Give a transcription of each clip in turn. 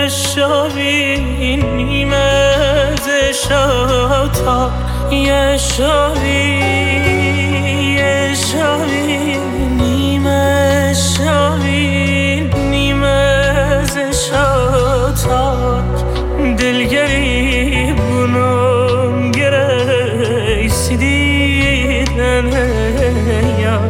شاوی نیمه ز شاتا یه شاوی نیمه شاوی نیمه ز شاتا دلگری بونم گره سیدیدن یا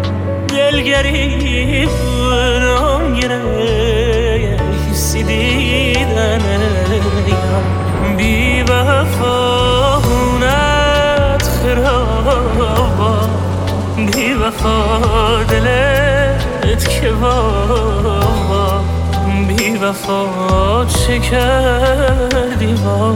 دلگری بونم گره سیدیدن یا بی وفا هونت خرابا بی وفا دلت که بابا بی وفا چه کردی با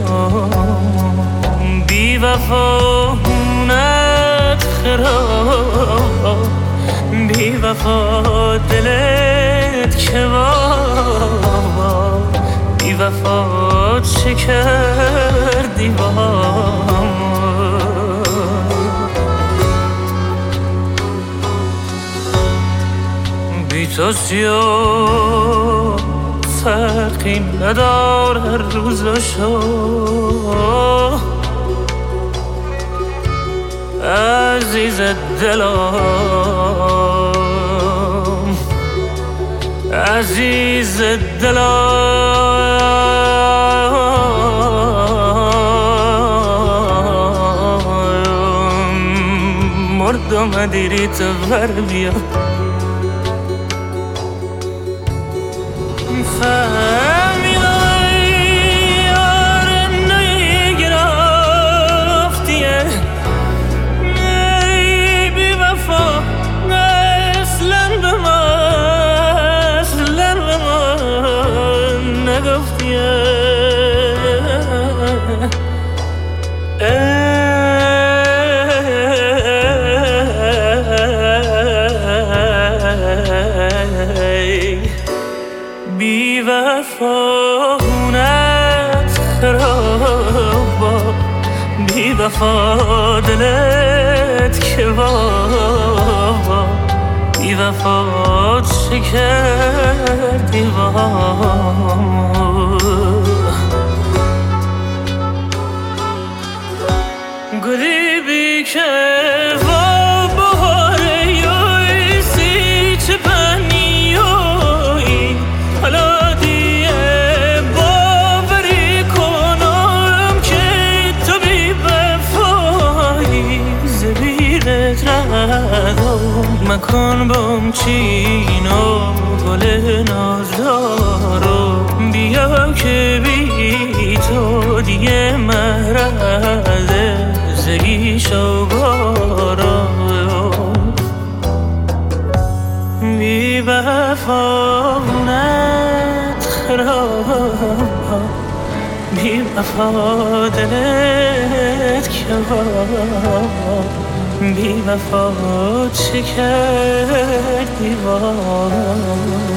بی وفا هونت خرابا بی وفا دلت که بابا بی وفا چه کردی با بی تو سیاه فرقی ندار هر روز و شو عزیز دلم عزیز دلم مردم دیری تو بر بیا فهمیدم یار نگرفتیه ای بی وفا اصلا به من نگفتیه بی وفا هونت خرابا بی وفا دلت که بابا بی وفا چه کردی با گلی بی که مکن بام چین و گل نازدارو بیا که بی تو دیگه مرز زگی شوگارو بی وفانت خرابا بی وفا دلت که بابا بی وفا چه کردی با